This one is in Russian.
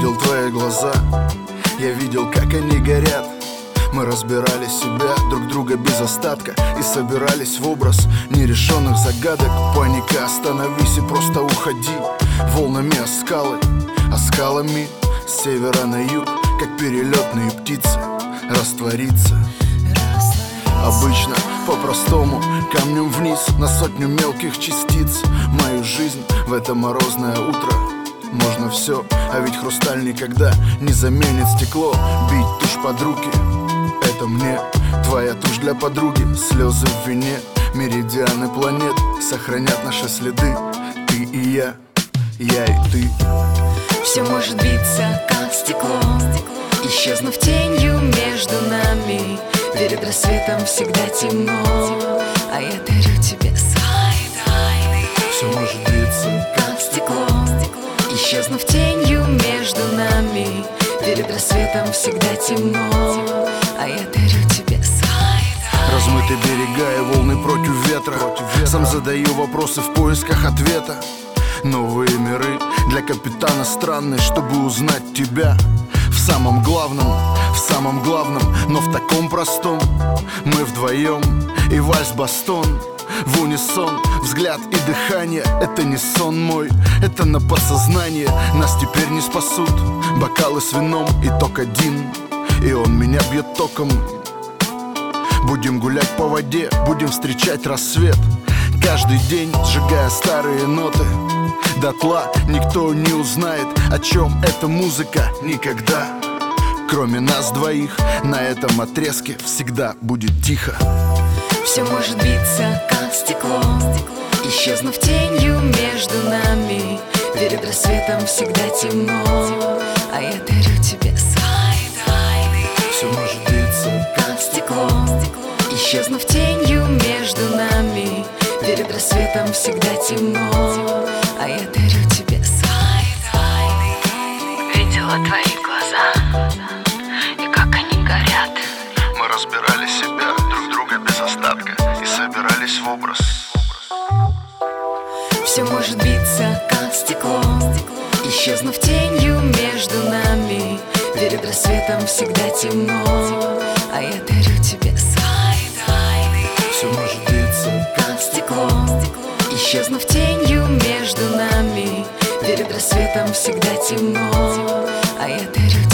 видел твои глаза, я видел, как они горят. Мы разбирали себя, друг друга без остатка, и собирались в образ нерешенных загадок. Паника, остановись и просто уходи. Волнами о скалы, а скалами с севера на юг, как перелетные птицы, раствориться. Обычно по-простому, камнем вниз на сотню мелких частиц. Мою жизнь в это морозное утро можно все, а ведь хрусталь никогда не заменит стекло. Бить тушь под руки — это мне, твоя тушь для подруги. Слезы в вине, меридианы планет сохранят наши следы. Ты и я и ты. Все может биться, как стекло, исчезнув тенью между нами. Перед рассветом всегда темно, а я дарю тебе свои тайны. Все может биться, как стекло, исчезнув тенью между нами. Перед рассветом всегда темно, а я дарю тебе свои тайны. Размыты берега и волны против ветра. Сам задаю вопросы в поисках ответа. Новые миры для капитана странные, чтобы узнать тебя. В самом главном, но в таком простом. Мы вдвоем и вальс-бастон в унисон, взгляд и дыхание. Это не сон мой, это на подсознание. Нас теперь не спасут бокалы с вином и ток один, и он меня бьет током. Будем гулять по воде, будем встречать рассвет. Каждый день сжигая старые ноты дотла. Никто не узнает, о чем эта музыка никогда. Кроме нас двоих, на этом отрезке всегда будет тихо. Все может биться, как стекло, исчезнув тенью между нами. Перед рассветом всегда темно, а я дарю тебе свои тайны. Все может биться, как стекло, исчезнув тенью между нами. Перед рассветом всегда темно, а я дарю тебе свои тайны. Видела твои глаза и как они горят. Мы разбирали себя, друг друга без остатка, и собирались в образ. Все может биться, как стекло, исчезнув тенью между нами. Перед рассветом всегда темно, а я дарю тебе свои тайны. Все может биться, как стекло, исчезнув тенью между нами. Перед рассветом всегда темно, а я дарю тебе